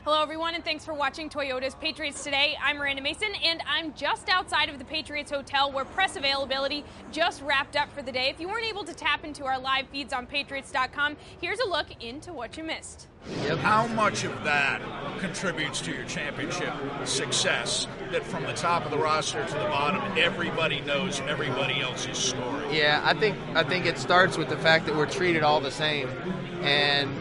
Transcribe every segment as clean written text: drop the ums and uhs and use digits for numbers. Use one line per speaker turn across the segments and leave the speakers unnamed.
Hello, everyone, and thanks for watching Toyota's Patriots Today. I'm Miranda Mason, and I'm just outside of the Patriots Hotel where press availability just wrapped up for the day. If you weren't able to tap into our live feeds on Patriots.com, here's a look into what you missed.
How much of that contributes to your championship success, that from the top of the roster to the bottom, everybody knows everybody else's story?
Yeah, I think it starts with the fact that we're treated all the same, and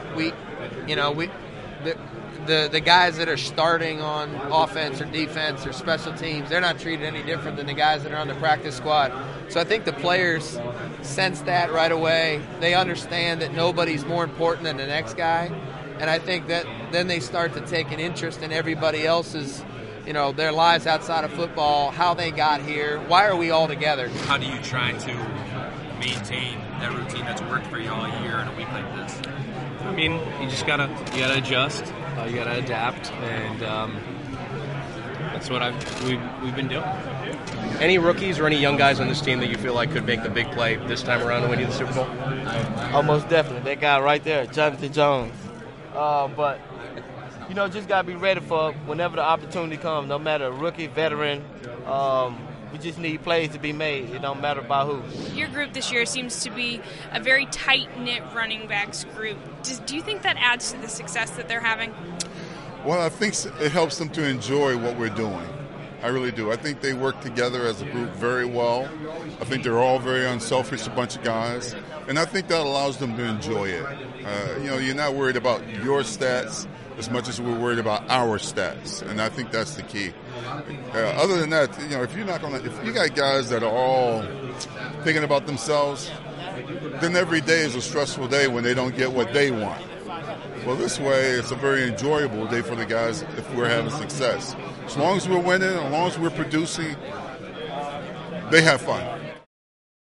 the guys that are starting on offense or defense or special teams, they're not treated any different than the guys that are on the practice squad. So I think the players sense that right away. They understand that nobody's more important than the next guy, and I think that then they start to take an interest in everybody else's, their lives outside of football, how they got here, why are we all together.
How do you try to maintain that routine that's worked for you all year in a week like this?
I mean, you gotta adjust, you gotta adapt, and that's what we've been doing.
Any rookies or any young guys on this team that you feel like could make the big play this time around to win you the Super Bowl?
Almost definitely. That guy right there, Jonathan Jones. But just gotta be ready for whenever the opportunity comes. No matter rookie, veteran. We just need plays to be made. It don't matter by who.
Your group this year seems to be a very tight-knit running backs group. Do you think that adds to the success that they're having?
Well, I think it helps them to enjoy what we're doing. I really do. I think they work together as a group very well. I think they're all very unselfish, a bunch of guys. And I think that allows them to enjoy it. You're not worried about your stats as much as we're worried about our stats, and I think that's the key. Other than that, if you got guys that are all thinking about themselves, then every day is a stressful day when they don't get what they want. Well, this way, it's a very enjoyable day for the guys if we're having success. As long as we're winning, as long as we're producing, they have fun.